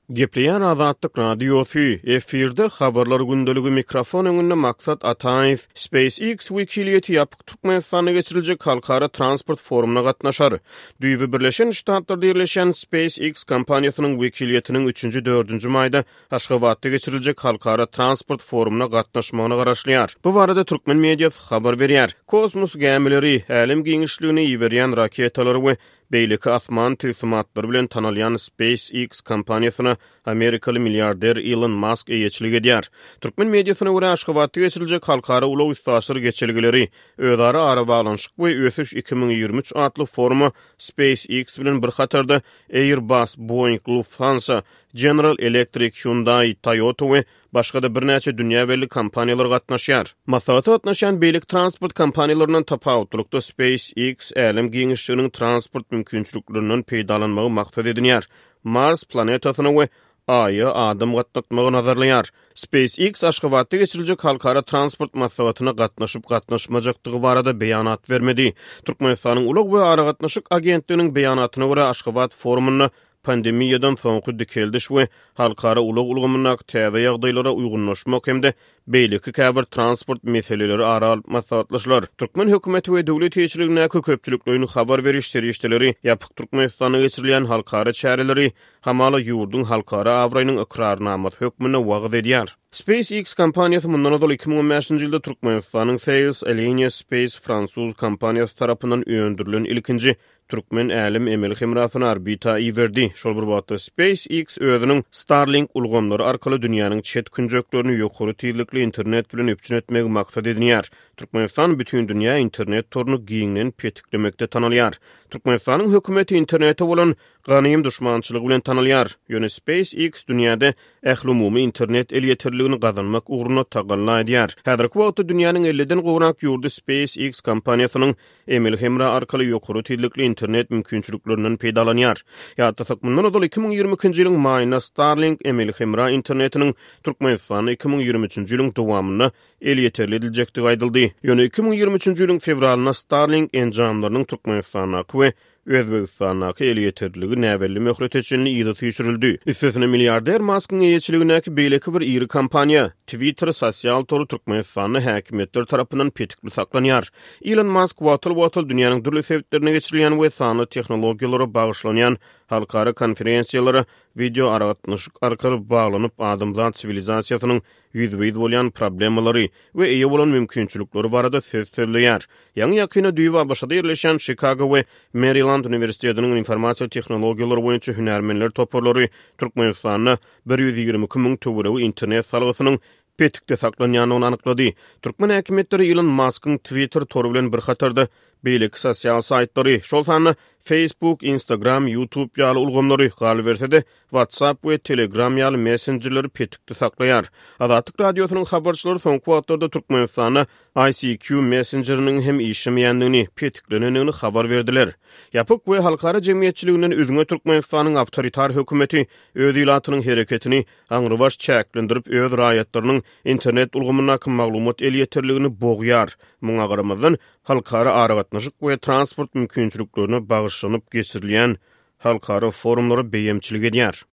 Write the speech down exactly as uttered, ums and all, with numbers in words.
Gepleyen Azatlyk radiosu efirde habarlar gündeligi mikrofon öňünde Maksat Ataev SpaceX wekiliýeti ýapyk Türkmenistana geçiriljek halkara transport forumuna gatnaşar. Düýbi Birleşen Ştatlarda ýerleşen SpaceX kompaniýasynyň wekiliýetiniň üçünji dördünji maýda Aşgabatda geçiriljek halkara transport forumuna gatnaşmagyna garaşlýar. Bu barada türkmen mediýasy habar berýär. Kosmos gemileri, älim giňişligini ýiberýän raketalary we beýleki asman tüýsumatlary bilen tanalýan SpaceX kompaniýasyna Amerikaly milliarder Elon Musk eýetçilik edýär. Türkmen mediýasyna görä Aşgabatda geçiriljek halkara ulaw üstaşyr geçilgileri, özara ara baglanyşyk we ösüş iki bin ýigirme üç adly forumy SpaceX bilen bir hatarda Airbus, Boeing, Lufthansa, General Electric, Hyundai, Toyota we başga da birnäçe dünýä belli kompaniýalar gatnaşýar. Masahaty gatnaşan beýlik transport kompaniýalarynyň tapawutlukda SpaceX älim giňişliginiň transport mümkinçiliklerinden peýdalanmagy maksat edinýär. Mars planetasyna we Aýa adam gatnatmagy nazarlanýar. SpaceX Aşgabatda geçiriljek halkara transport masahatyna gatnaşyp gatnaşmajakdygy barada beýanat bermedi. Türkmenistanyň Ulug we Ara gatnaşyk agentliginiň beýanatyna görä Aşgabat forumuna pandemiýadan soňky dikeldiş we halkara ulug ulgamynak täze ýagdaýlara uygunlaşmak hemde beýleki käbir transport meseleleri ara alyp maslahatlaşylar. Türkmen hökümeti we döwlet ýetirligine köpçüliklerini habar beriş serişdeleri ýapyk Türkmenistana geçirilen halkara çäreleri hamala ýurdun halkara awraýynyň ikrarnamasy hökmüne wagt edýär. SpaceX kompaniýasy mundan öňe iki bin on beşinji ýylda Türkmenistanyň Thales Alenia Space fransuz kompaniýasy tarapyndan öňdürilen ilkinji Türkmen älim emel hemrasyna orbita iwerdi. Şol bir wagtda SpaceX özüniň Starlink ulgamlary arkaly dünýäniň çet künjeklerini ýokary tezlikli internet bilen öpçün etmegi maksat edinýär. Türkmenistan bütün dünýä internet toruny giňden petiklemekde tanalýar. Türkmenistanyň hökümeti internete bolan ganyym düşmançylygy bilen tanalýar. Ýöne SpaceX dünýäde ähli umumy internet el ýetirligini gazanmak ugruna tagalla edýär. Häzirki wagtda dünýäniň elliden gowrak ýurdy SpaceX kompaniýasynyň emel hemra arkaly ýokary tezlikli internet mümkinçiliklerinden peýdalanýar. Ýa-da mundan öňe iki bin ýigirme ikinji ýylyň maýynda Starlink emel hemra internetiniň Türkmenistana iki bin ýigirme üçünji ýylyň dowamyna el ýeterli ediljekdigi aýdyldy. Ýöne iki bin ýigirme üçünji ýylyň fevralyna Starlink enjamlarynyň Türkmenistana we Özbegistanaky el ýeterligi näbelli möhlet etjini ýygy süýçürildi. Üstesine milliarder Musk'ın eýetçiligindäki beýleki bir iri kompaniýa Twitter sosial toru Türkmenistanyň häkimetleri tarapyndan petikli saklanýar. Elon Musk watyl-watyl dünýäniň dürli sebitlerine geçirilýän we sany tehnologiýalara bagyslanýan halkara konferensiýalary video aragatnaşyk arkaly baglanyp adamzat sivilizasiýasynyň ýüzbeýiz bolýan problemalary we eýe bolan mümkinçilikleri barada söz söýleýär. Ýa-ni ýakyna düýba başda ýerleşen Chicago we Maryland universitetiniň informasiýa tehnologiýalary boýunça hünärmenler toparlary Türkmenistanyň bir ýüz ýigirme iki müň töweregi internet salgysynyň petikde saklanýanyny anyklady. Türkmen häkimetleri Elon Musk'ın Twitter toru bilen bir hatarda beýleki sosial saytlary, şol sany Facebook, Instagram, YouTube ýaly ulgamlary gal bersede WhatsApp we Telegram ýaly messengerleri petikde saklaýar. Azatlyk radiosynyň habarçylary soňky wagtlarda Türkmenistana I C Q messengeriniň hem işlemeýändigini, petiklenenini habar berdiler. Ýapyk we halkara jemgyýetçiliginden özüňe Türkmenistanyň awtoritar hökümeti öz ilatynyň hereketini aňrybaş çäklendirip öz raýatlarynyň internet ulgamyna maglumat el ýeterligini bogýar. Muňa garamazdan halkara ara gatnaşyk we transport mümkinçiliklerini bagyslanıp geçirilýän halkara forumlary beýemçilik edýär.